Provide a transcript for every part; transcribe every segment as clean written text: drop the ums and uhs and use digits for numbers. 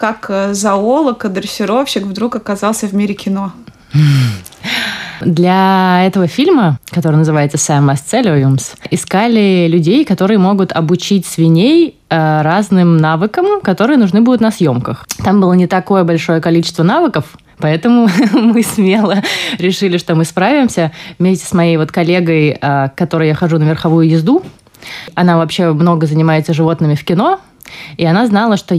как зоолог и дрессировщик вдруг оказался в мире кино? Для этого фильма, который называется «Sam Asceliums», искали людей, которые могут обучить свиней разным навыкам, которые нужны будут на съемках. Там было не такое большое количество навыков, поэтому мы смело решили, что мы справимся вместе с моей коллегой, к которой я хожу на верховую езду. Она вообще много занимается животными в кино, и она знала, что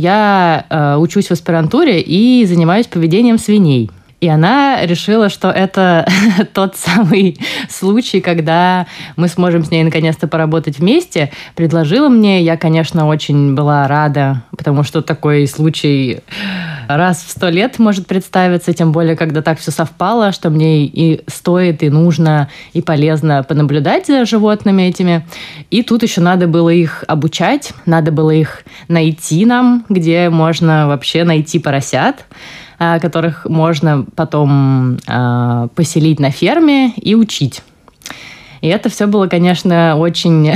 я учусь в аспирантуре и занимаюсь поведением свиней. И она решила, что это тот самый случай, когда мы сможем с ней наконец-то поработать вместе. Предложила мне, я, конечно, очень была рада, потому что такой случай раз в 100 лет может представиться, тем более, когда так все совпало, что мне и стоит, и нужно, и полезно понаблюдать за животными этими. И тут еще надо было их обучать, надо было их найти нам, где можно вообще найти поросят, которых можно потом поселить на ферме и учить. И это все было, конечно, очень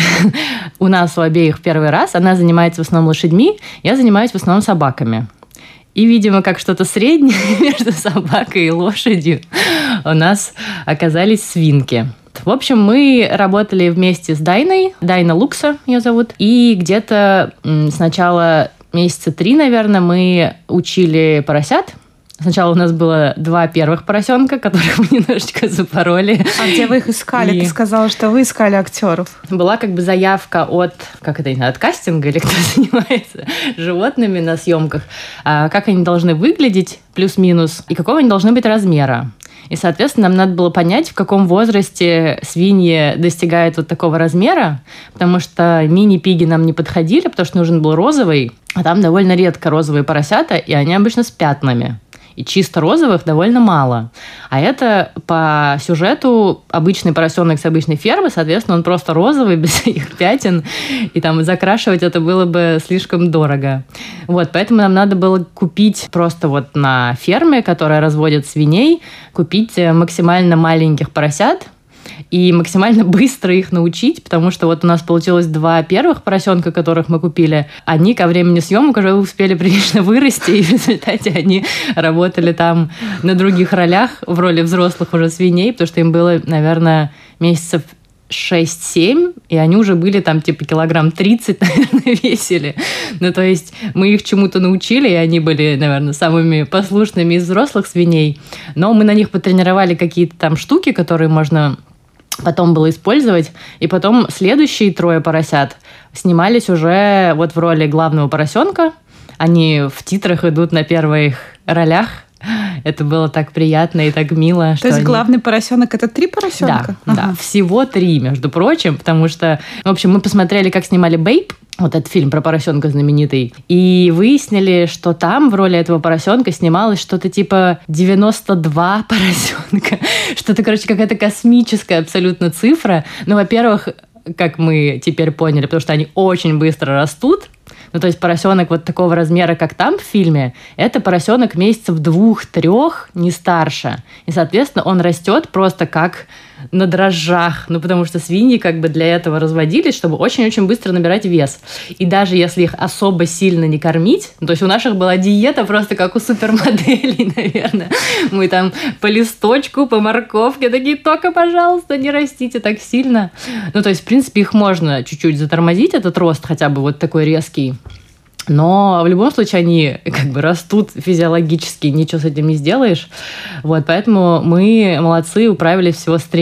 у нас у обеих в первый раз. Она занимается в основном лошадьми, я занимаюсь в основном собаками. И, видимо, как что-то среднее между собакой и лошадью у нас оказались свинки. В общем, мы работали вместе с Дайной. Дайна Лукса ее зовут. И где-то сначала месяца 3, наверное, мы учили поросят. Сначала у нас было 2 первых поросенка, которых мы немножечко запороли. А где вы их искали? Ты сказала, что вы искали актеров. Была заявка от кастинга, или кто занимается животными на съемках, как они должны выглядеть, плюс-минус, и какого они должны быть размера. И, соответственно, нам надо было понять, в каком возрасте свиньи достигают такого размера, потому что мини-пиги нам не подходили, потому что нужен был розовый, а там довольно редко розовые поросята, и они обычно с пятнами. И чисто розовых довольно мало. А это по сюжету обычный поросенок с обычной фермы, соответственно, он просто розовый, без всяких пятен, и закрашивать это было бы слишком дорого. Поэтому нам надо было купить просто на ферме, которая разводит свиней, купить максимально маленьких поросят, и максимально быстро их научить, потому что у нас получилось 2 первых поросенка, которых мы купили. Они ко времени съемок уже успели прилично вырасти, и в результате они работали там на других ролях, в роли взрослых уже свиней, потому что им было, наверное, месяцев 6-7, и они уже были килограмм 30, наверное, весили. То есть мы их чему-то научили, и они были, наверное, самыми послушными из взрослых свиней. Но мы на них потренировали какие-то штуки, которые можно потом было использовать. И потом следующие 3 поросят снимались уже в роли главного поросенка. Они в титрах идут на первых ролях. Это было так приятно и так мило. То есть главный поросенок – это 3 поросенка? Да, всего 3, между прочим, потому что, в общем, мы посмотрели, как снимали «Бэйб», этот фильм про поросенка знаменитый, и выяснили, что там в роли этого поросенка снималось что-то типа 92 поросенка. Что-то, какая-то космическая абсолютно цифра. Во-первых, как мы теперь поняли, потому что они очень быстро растут. То есть поросенок такого размера, как там в фильме, это поросенок месяцев 2-3, не старше. И, соответственно, он растет просто как на дрожжах. Потому что свиньи для этого разводились, чтобы очень-очень быстро набирать вес. И даже если их особо сильно не кормить, то есть у наших была диета просто как у супермоделей, наверное. Мы по листочку, по морковке такие: только, пожалуйста, не растите так сильно. То есть, в принципе, их можно чуть-чуть затормозить, этот рост хотя бы такой резкий. Но в любом случае они растут физиологически, ничего с этим не сделаешь. Поэтому мы молодцы, управились всего с 3.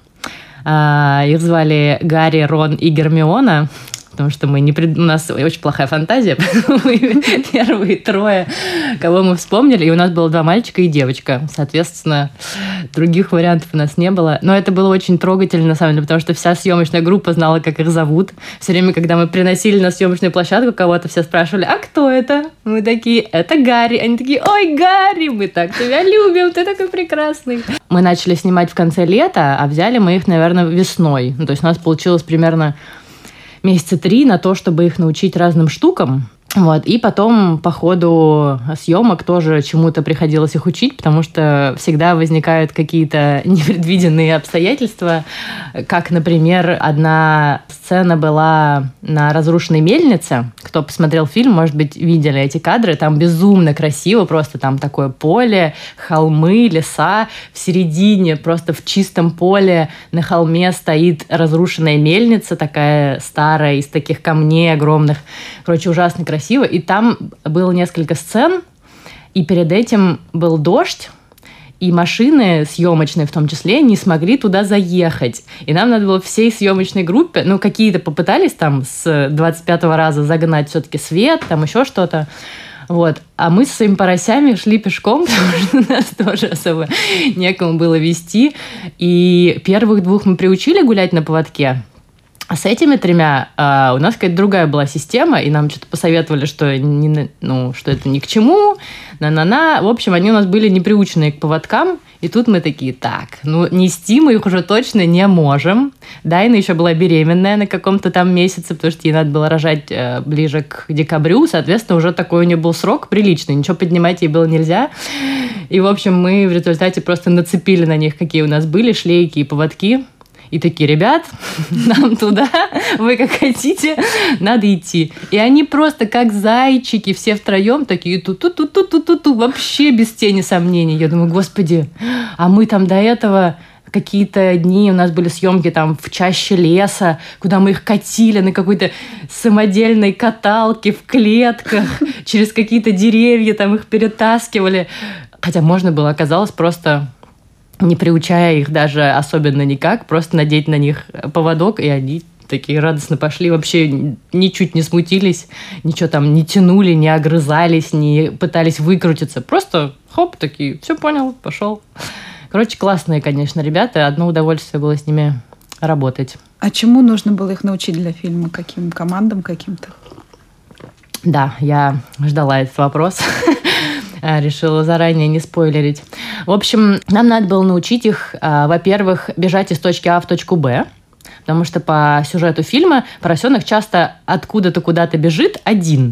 Их звали Гарри, Рон и Гермиона. Потому что у нас очень плохая фантазия. Мы первые 3, кого мы вспомнили, и у нас было 2 мальчика и девочка. Соответственно, других вариантов у нас не было. Но это было очень трогательно, на самом деле, потому что вся съемочная группа знала, как их зовут. Все время, когда мы приносили на съемочную площадку кого-то, все спрашивали: а кто это? Мы такие: это Гарри. Они такие: ой, Гарри, мы так тебя любим, ты такой прекрасный. Мы начали снимать в конце лета, а взяли мы их, наверное, весной. То есть у нас получилось примерно месяца 3 на то, чтобы их научить разным штукам. Вот. И потом по ходу съемок тоже чему-то приходилось их учить, потому что всегда возникают какие-то непредвиденные обстоятельства. Как, например, одна сцена была на разрушенной мельнице. Кто посмотрел фильм, может быть, видели эти кадры. Там безумно красиво, просто там такое поле, холмы, леса. В середине, просто в чистом поле на холме стоит разрушенная мельница, такая старая, из таких камней огромных. Короче, ужасно красиво. И там было несколько сцен, и перед этим был дождь, и машины съемочные в том числе не смогли туда заехать. И нам надо было всей съемочной группе, какие-то попытались там с 25-го раза загнать все-таки свет, там еще что-то. Вот. А мы со своими поросями шли пешком, потому что нас тоже особо некому было вести. И первых 2 мы приучили гулять на поводке. А с этими 3 у нас какая-то другая была система, и нам что-то посоветовали, что это ни к чему, В общем, они у нас были неприученные к поводкам, и тут мы такие, нести мы их уже точно не можем. Дайна еще была беременная на каком-то там месяце, потому что ей надо было рожать ближе к декабрю, соответственно, уже такой у нее был срок приличный, ничего поднимать ей было нельзя. И, в общем, мы в результате просто нацепили на них, какие у нас были шлейки и поводки, и такие, ребят, нам туда, вы как хотите, надо идти. И они просто как зайчики, все втроем такие ту-ту-ту-ту-ту-ту, вообще без тени сомнений. Я думаю, господи, а мы там до этого какие-то дни, у нас были съемки там в чаще леса, куда мы их катили на какой-то самодельной каталке в клетках, через какие-то деревья там их перетаскивали. Хотя можно было, оказалось, просто... не приучая их даже особенно никак, просто надеть на них поводок, и они такие радостно пошли, вообще ничуть не смутились, ничего там не тянули, не огрызались, не пытались выкрутиться. Просто хоп, такие, все понял, пошел. Короче, классные, конечно, ребята, одно удовольствие было с ними работать. А чему нужно было их научить для фильма? Каким командам каким-то? Да, я ждала этот вопрос. Решила заранее не спойлерить. В общем, нам надо было научить их, во-первых, бежать из точки А в точку Б, потому что по сюжету фильма поросенок часто откуда-то куда-то бежит один.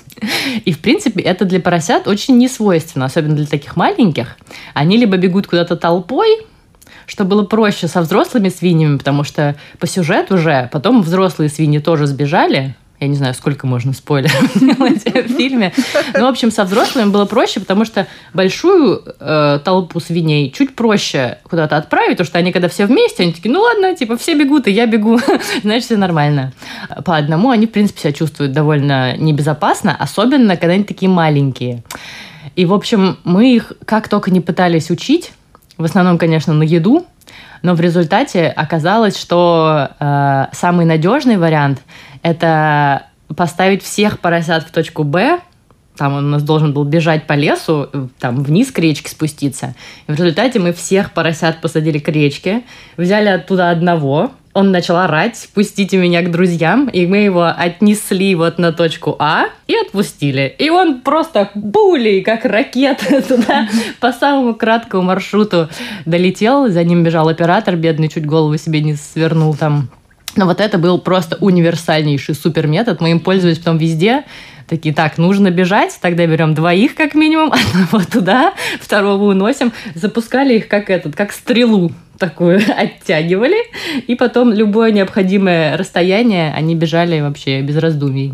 И, в принципе, это для поросят очень несвойственно, особенно для таких маленьких. Они либо бегут куда-то толпой, что было проще со взрослыми свиньями, потому что по сюжету уже потом взрослые свиньи тоже сбежали. Я не знаю, сколько можно спойлеров делать в фильме. Но, в общем, со взрослыми было проще, потому что большую толпу свиней чуть проще куда-то отправить, потому что они, когда все вместе, они такие, ладно, все бегут, и я бегу, значит, все нормально. По одному они, в принципе, себя чувствуют довольно небезопасно, особенно, когда они такие маленькие. И, в общем, мы их как только не пытались учить, в основном, конечно, на еду, но в результате оказалось, что самый надежный вариант – это поставить всех поросят в точку Б. Там он у нас должен был бежать по лесу, там вниз к речке спуститься. И в результате мы всех поросят посадили к речке, взяли оттуда одного. Он начал орать, пустите меня к друзьям, и мы его отнесли на точку А и отпустили. И он просто пулей, как ракета, туда по самому краткому маршруту долетел. За ним бежал оператор, бедный, чуть голову себе не свернул там. Но это был просто универсальнейший суперметод. Мы им пользовались потом везде. Такие, нужно бежать, тогда берем 2 как минимум, одного туда, 2 уносим. Запускали их как стрелу такую оттягивали, и потом любое необходимое расстояние они бежали вообще без раздумий.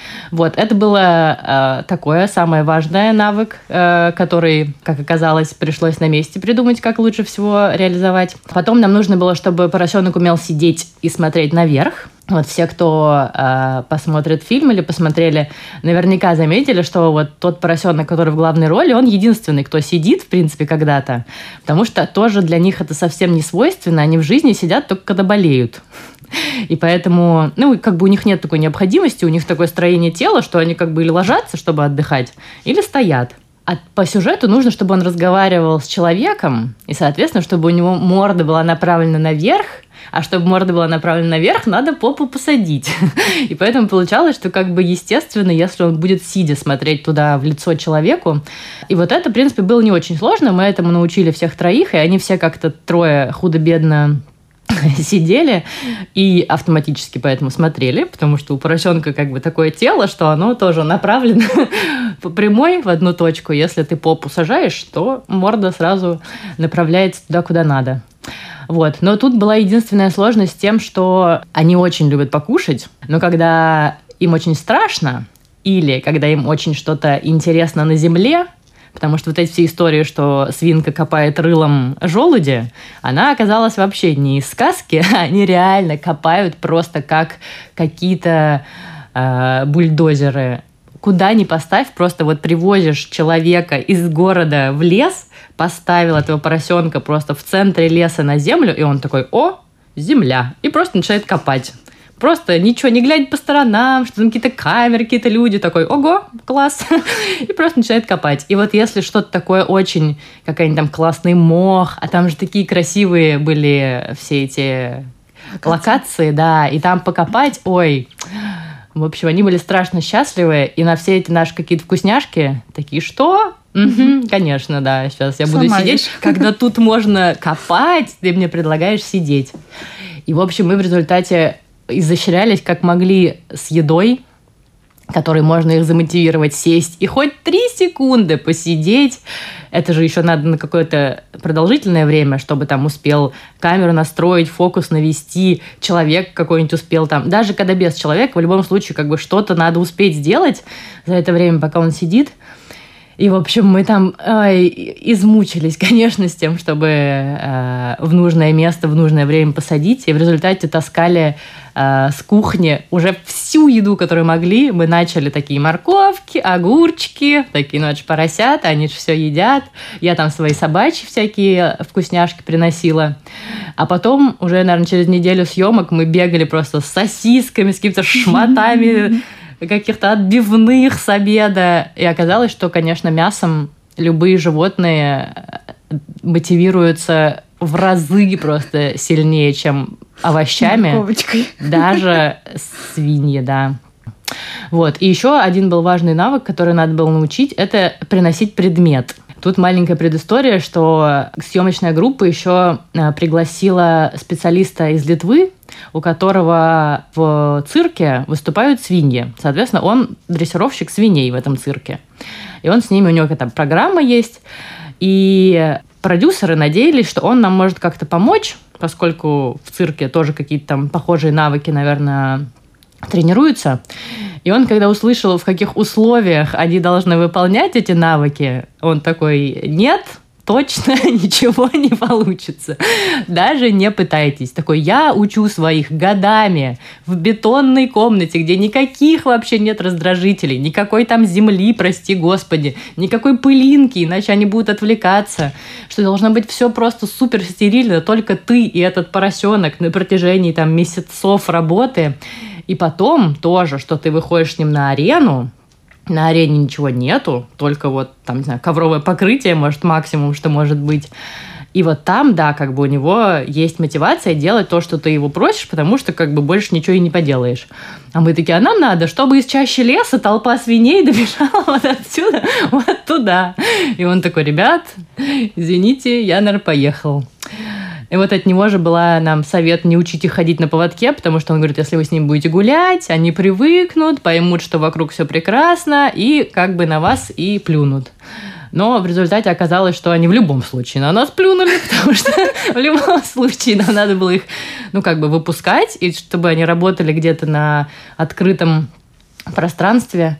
Это было такое самое важное навык, который, как оказалось, пришлось на месте придумать, как лучше всего реализовать. Потом нам нужно было, чтобы поросенок умел сидеть и смотреть наверх. Все, кто посмотрит фильм или посмотрели, наверняка заметили, что тот поросенок, который в главной роли, он единственный, кто сидит, в принципе, когда-то. Потому что тоже для них это совсем не свойственно. Они в жизни сидят только когда болеют. И поэтому, у них нет такой необходимости, у них такое строение тела, что они или ложатся, чтобы отдыхать, или стоят. А по сюжету нужно, чтобы он разговаривал с человеком, и, соответственно, чтобы у него морда была направлена наверх, а чтобы морда была направлена наверх, надо попу посадить. И поэтому получалось, что естественно, если он будет сидя смотреть туда в лицо человеку. И это, в принципе, было не очень сложно. Мы этому научили всех 3, и они все как-то 3 худо-бедно сидели и автоматически поэтому смотрели, потому что у поросенка как бы такое тело, что оно тоже направлено по прямой в одну точку. Если ты попу сажаешь, то морда сразу направляется туда, куда надо. Вот. Но тут была единственная сложность с тем, что они очень любят покушать, но когда им очень страшно или когда им очень что-то интересно на земле, потому что вот эти все истории, что свинка копает рылом желуди, она оказалась вообще не из сказки, они реально копают просто как какие-то бульдозеры. Куда ни поставь, просто вот привозишь человека из города в лес, поставил этого поросенка просто в центре леса на землю, и он такой: о, земля, и просто начинает копать. Просто ничего, не глядя по сторонам, что там какие-то камеры, какие-то люди, такой: ого, класс, и просто начинает копать. И вот если что-то такое очень, какой-нибудь там классный мох, а там же такие красивые были все эти локации, да, и там покопать, ой... В общем, они были страшно счастливы, и на все эти наши какие-то вкусняшки такие: что? Конечно, да, сейчас я буду сидеть, когда тут можно копать, ты мне предлагаешь сидеть. И, в общем, мы в результате изощрялись как могли с едой, которой можно их замотивировать сесть и хоть 3 секунды посидеть. Это же еще надо на какое-то продолжительное время, чтобы там успел камеру настроить, фокус навести, человек какой-нибудь успел там. Даже когда без человека, в любом случае, как бы что-то надо успеть сделать за это время, пока он сидит. И, в общем, мы там измучились, конечно, с тем, чтобы в нужное место, в нужное время посадить. И в результате таскали с кухни уже всю еду, которую могли. Мы начали такие морковки, огурчики, такие, ну, это же поросята, они же все едят. Я там свои собачьи всякие вкусняшки приносила. А потом уже, наверное, через неделю съемок мы бегали просто с сосисками, с какими-то шматами, каких-то отбивных с обеда. И оказалось, что, конечно, мясом любые животные мотивируются в разы просто сильнее, чем овощами. Морковочкой. Даже свиньи, да. Вот. И еще один был важный навык, который надо было научить, это приносить предмет. Тут маленькая предыстория, что съемочная группа еще пригласила специалиста из Литвы, у которого в цирке выступают свиньи. Соответственно, он дрессировщик свиней в этом цирке. И он с ними, у него какая-то программа есть. И продюсеры надеялись, что он нам может как-то помочь, поскольку в цирке тоже какие-то там похожие навыки, наверное, тренируются. И он, когда услышал, в каких условиях они должны выполнять эти навыки, он такой: нет, точно ничего не получится. Даже не пытайтесь. Такой: я учу своих годами в бетонной комнате, где никаких вообще нет раздражителей, никакой там земли, прости господи, никакой пылинки, иначе они будут отвлекаться. Что должно быть все просто супер стерильно, только ты и этот поросенок на протяжении там месяцев работы. И потом тоже, что ты выходишь с ним на арену, на арене ничего нету, только вот там, не знаю, ковровое покрытие, может, максимум, что может быть. И вот там, да, как бы у него есть мотивация делать то, что ты его просишь, потому что как бы больше ничего и не поделаешь. А мы такие: а нам надо, чтобы из чащи леса толпа свиней добежала вот отсюда, вот туда. И он такой: ребят, извините, я, наверное, поехал. И вот от него же была нам совет не учить их ходить на поводке, потому что он говорит: если вы с ним будете гулять, они привыкнут, поймут, что вокруг все прекрасно, и как бы на вас и плюнут. Но в результате оказалось, что они в любом случае на нас плюнули, потому что в любом случае нам надо было их, ну, как бы выпускать, и чтобы они работали где-то на открытом пространстве.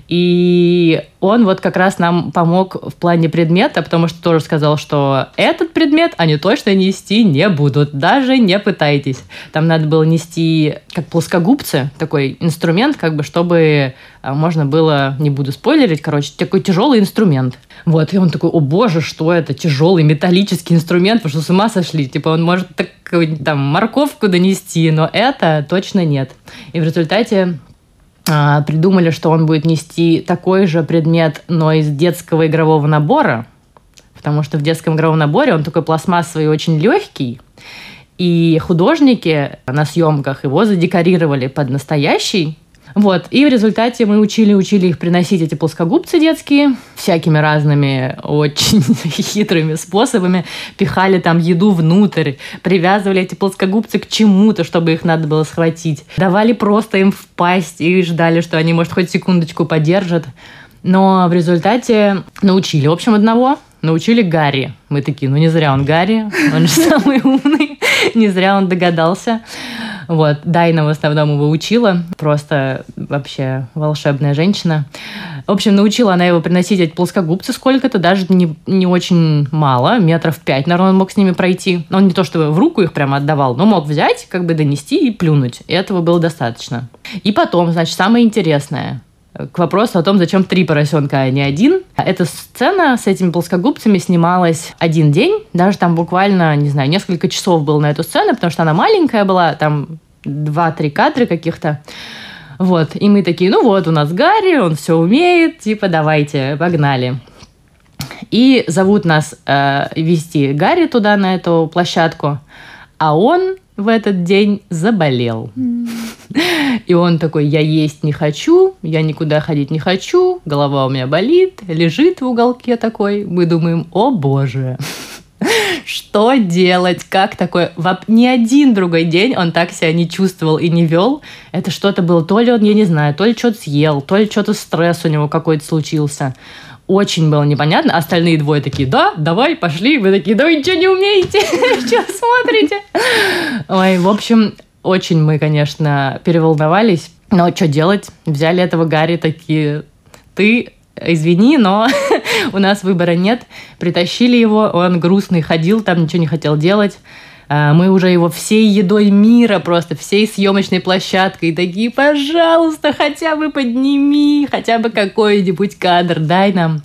И он вот как раз нам помог в плане предмета, потому что тоже сказал, что этот предмет они точно нести не будут, даже не пытайтесь. Там надо было нести как плоскогубцы, такой инструмент, как бы, чтобы можно было, не буду спойлерить, короче, такой тяжелый инструмент. Вот, и он такой: о боже, что это, тяжелый металлический инструмент, вы что, с ума сошли? Типа он может такую там морковку донести, но это точно нет. И в результате придумали, что он будет нести такой же предмет, но из детского игрового набора, потому что в детском игровом наборе он такой пластмассовый, очень легкий, и художники на съемках его задекорировали под настоящий Вот, и в результате мы учили их приносить, эти плоскогубцы детские, всякими разными очень хитрыми способами. Пихали там еду внутрь, привязывали эти плоскогубцы к чему-то, чтобы их надо было схватить. Давали просто им в пасть и ждали, что они, может, хоть секундочку подержат. Но в результате научили, в общем, одного. Научили Гарри. Мы такие, не зря он Гарри, он же самый умный, не зря он догадался. Вот, Дайна в основном его учила, просто вообще волшебная женщина. В общем, научила она его приносить эти плоскогубцы сколько-то, даже не очень мало, 5 метров, наверное, он мог с ними пройти. Он не то чтобы в руку их прямо отдавал, но мог взять, донести и плюнуть. И этого было достаточно. И потом, значит, самое интересное – к вопросу о том, зачем 3 поросенка, а не 1. Эта сцена с этими плоскогубцами снималась 1 день. Даже там буквально, не знаю, несколько часов было на эту сцену, потому что она маленькая была, там 2-3 кадра каких-то. Вот. И мы такие, у нас Гарри, он все умеет, давайте, погнали. И зовут нас вести Гарри туда, на эту площадку. А он в этот день заболел. И он такой, я есть не хочу, я никуда ходить не хочу, голова у меня болит, лежит в уголке такой. Мы думаем, о боже, что делать, как такое? Ни один другой день он так себя не чувствовал и не вел. Это что-то было, то ли он, я не знаю, то ли что-то съел, то ли что-то стресс у него какой-то случился. Очень было непонятно. Остальные 2 такие, да, давай, пошли. Вы такие, да вы ничего не умеете, что смотрите? Ой, в общем, очень мы, конечно, переволновались. Но что делать? Взяли этого Гарри, такие, ты, извини, но у нас выбора нет. Притащили его, он грустный ходил, там ничего не хотел делать. Мы уже его всей едой мира, просто всей съемочной площадкой такие, пожалуйста, хотя бы подними, хотя бы какой-нибудь кадр дай нам.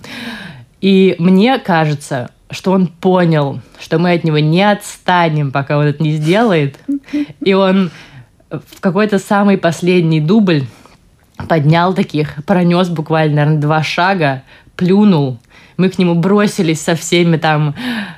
И мне кажется, что он понял, что мы от него не отстанем, пока он это не сделает. И он в какой-то самый последний дубль поднял таких, пронес буквально, наверное, 2 шага, плюнул. Мы к нему бросились со всеми там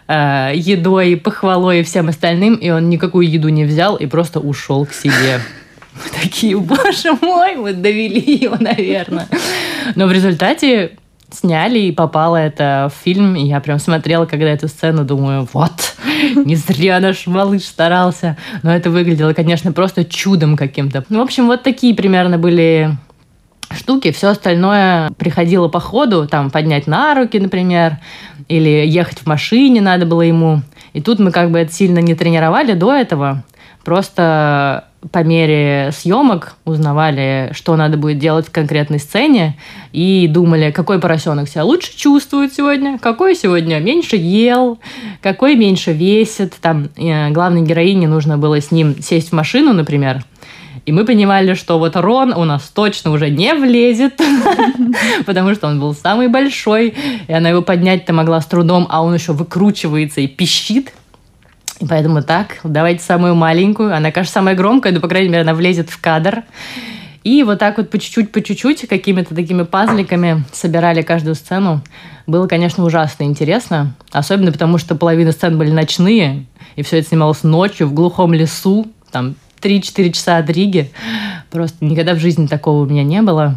едой, похвалой и всем остальным, и он никакую еду не взял и просто ушел к себе. Мы такие, боже мой, мы довели его, наверное. Но в результате сняли, и попало это в фильм. И я прям смотрела, когда эту сцену, думаю, вот, не зря наш малыш старался. Но это выглядело, конечно, просто чудом каким-то. В общем, вот такие примерно были штуки. Все остальное приходило по ходу, там, поднять на руки, например, или ехать в машине надо было ему. И тут мы это сильно не тренировали до этого. Просто по мере съемок узнавали, что надо будет делать в конкретной сцене, и думали, какой поросенок себя лучше чувствует сегодня, какой сегодня меньше ел, какой меньше весит. Там главной героине нужно было с ним сесть в машину, например, и мы понимали, что вот Рон у нас точно уже не влезет, потому что он был самый большой, и она его поднять-то могла с трудом, а он еще выкручивается и пищит. И поэтому так, давайте самую маленькую. Она, конечно, самая громкая, но, по крайней мере, она влезет в кадр. И вот так вот по чуть-чуть, какими-то такими пазликами собирали каждую сцену. Было, конечно, ужасно интересно. Особенно потому, что половина сцен были ночные, и все это снималось ночью в глухом лесу, там 3-4 часа от Риги. Просто никогда в жизни такого у меня не было.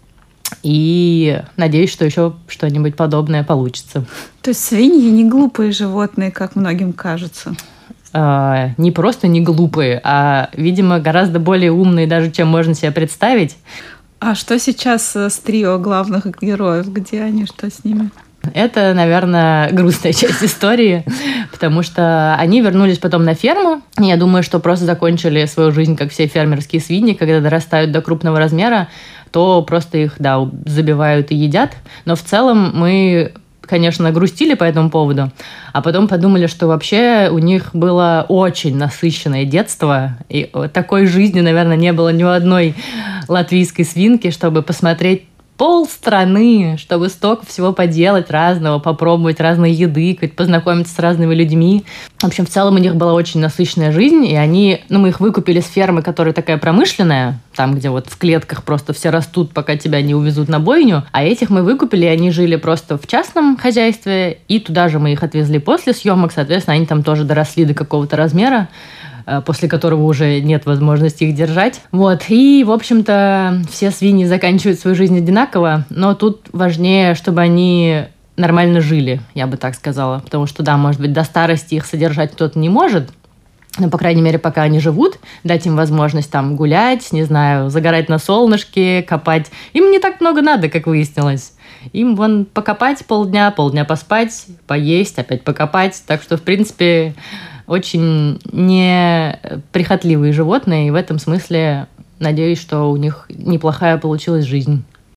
И надеюсь, что еще что-нибудь подобное получится. То есть свиньи не глупые животные, как многим кажется? Не просто не глупые, а, видимо, гораздо более умные даже, чем можно себе представить. А что сейчас с трио главных героев? Где они, что с ними? Это, наверное, грустная часть истории, потому что они вернулись потом на ферму. Я думаю, что просто закончили свою жизнь, как все фермерские свиньи, когда дорастают до крупного размера, то просто их, забивают и едят. Но в целом мы, конечно, грустили по этому поводу, а потом подумали, что вообще у них было очень насыщенное детство, и такой жизни, наверное, не было ни у одной латвийской свинки, чтобы посмотреть полстраны, чтобы столько всего поделать разного, попробовать разные еды, познакомиться с разными людьми. В общем, в целом у них была очень насыщенная жизнь, и они, мы их выкупили с фермы, которая такая промышленная, там, где вот в клетках просто все растут, пока тебя не увезут на бойню, а этих мы выкупили, и они жили просто в частном хозяйстве, и туда же мы их отвезли после съемок, соответственно, они там тоже доросли до какого-то размера. после которого уже нет возможности их держать. Вот. И, в общем-то, все свиньи заканчивают свою жизнь одинаково, но тут важнее, чтобы они нормально жили, я бы так сказала. Потому что, да, может быть, до старости их содержать кто-то не может, но, по крайней мере, пока они живут, дать им возможность там гулять, не знаю, загорать на солнышке, копать. Им не так много надо, как выяснилось. Им вон покопать полдня поспать, поесть, опять покопать. Так что, в принципе, очень неприхотливые животные. И в этом смысле надеюсь, что у них неплохая получилась жизнь.